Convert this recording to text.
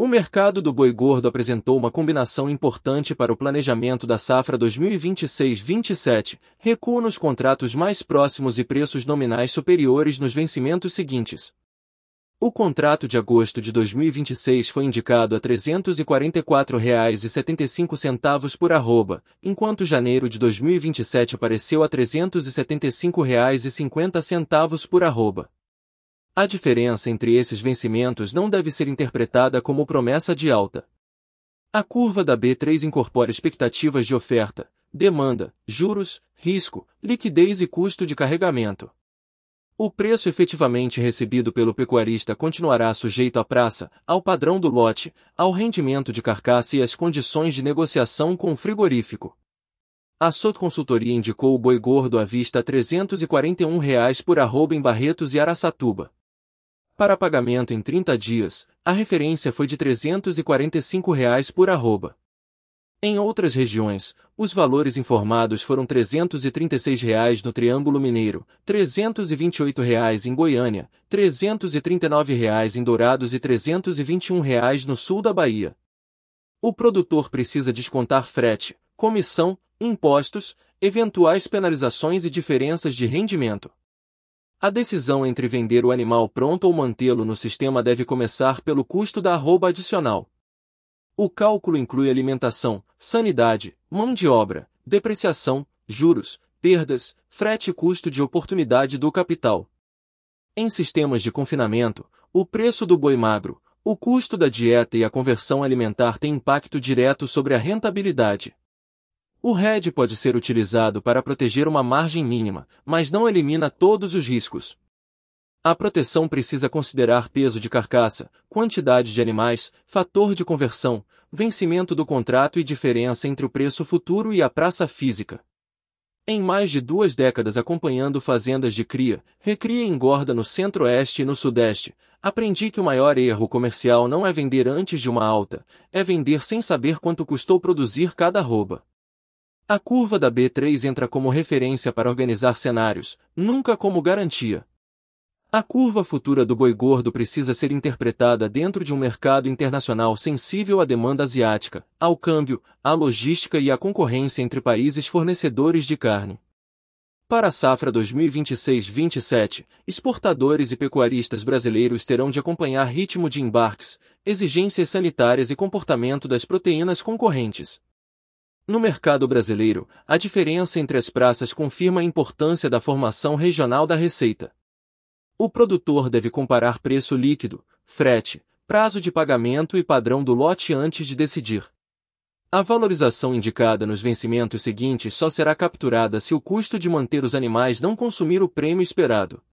O mercado do boi gordo apresentou uma combinação importante para o planejamento da safra 2026-27, recuo nos contratos mais próximos e preços nominais superiores nos vencimentos seguintes. O contrato de agosto de 2026 foi indicado a R$ 344,75 por arroba, enquanto janeiro de 2027 apareceu a R$ 375,50 por arroba. A diferença entre esses vencimentos não deve ser interpretada como promessa de alta. A curva da B3 incorpora expectativas de oferta, demanda, juros, risco, liquidez e custo de carregamento. O preço efetivamente recebido pelo pecuarista continuará sujeito à praça, ao padrão do lote, ao rendimento de carcaça e às condições de negociação com o frigorífico. A SOT Consultoria indicou o boi gordo à vista a R$ 341 por arroba em Barretos e Araçatuba. Para pagamento em 30 dias, a referência foi de R$ 345 por arroba. Em outras regiões, os valores informados foram R$ 336 no Triângulo Mineiro, R$ 328 em Goiânia, R$ 339 em Dourados e R$ 321 no sul da Bahia. O produtor precisa descontar frete, comissão, impostos, eventuais penalizações e diferenças de rendimento. A decisão entre vender o animal pronto ou mantê-lo no sistema deve começar pelo custo da arroba adicional. O cálculo inclui alimentação, sanidade, mão de obra, depreciação, juros, perdas, frete e custo de oportunidade do capital. Em sistemas de confinamento, o preço do boi magro, o custo da dieta e a conversão alimentar têm impacto direto sobre a rentabilidade. O RED pode ser utilizado para proteger uma margem mínima, mas não elimina todos os riscos. A proteção precisa considerar peso de carcaça, quantidade de animais, fator de conversão, vencimento do contrato e diferença entre o preço futuro e a praça física. Em mais de 2 décadas acompanhando fazendas de cria, recria e engorda no Centro-Oeste e no Sudeste, aprendi que o maior erro comercial não é vender antes de uma alta, é vender sem saber quanto custou produzir cada arroba. A curva da B3 entra como referência para organizar cenários, nunca como garantia. A curva futura do boi gordo precisa ser interpretada dentro de um mercado internacional sensível à demanda asiática, ao câmbio, à logística e à concorrência entre países fornecedores de carne. Para a safra 2026-27, exportadores e pecuaristas brasileiros terão de acompanhar ritmo de embarques, exigências sanitárias e comportamento das proteínas concorrentes. No mercado brasileiro, a diferença entre as praças confirma a importância da formação regional da receita. O produtor deve comparar preço líquido, frete, prazo de pagamento e padrão do lote antes de decidir. A valorização indicada nos vencimentos seguintes só será capturada se o custo de manter os animais não consumir o prêmio esperado.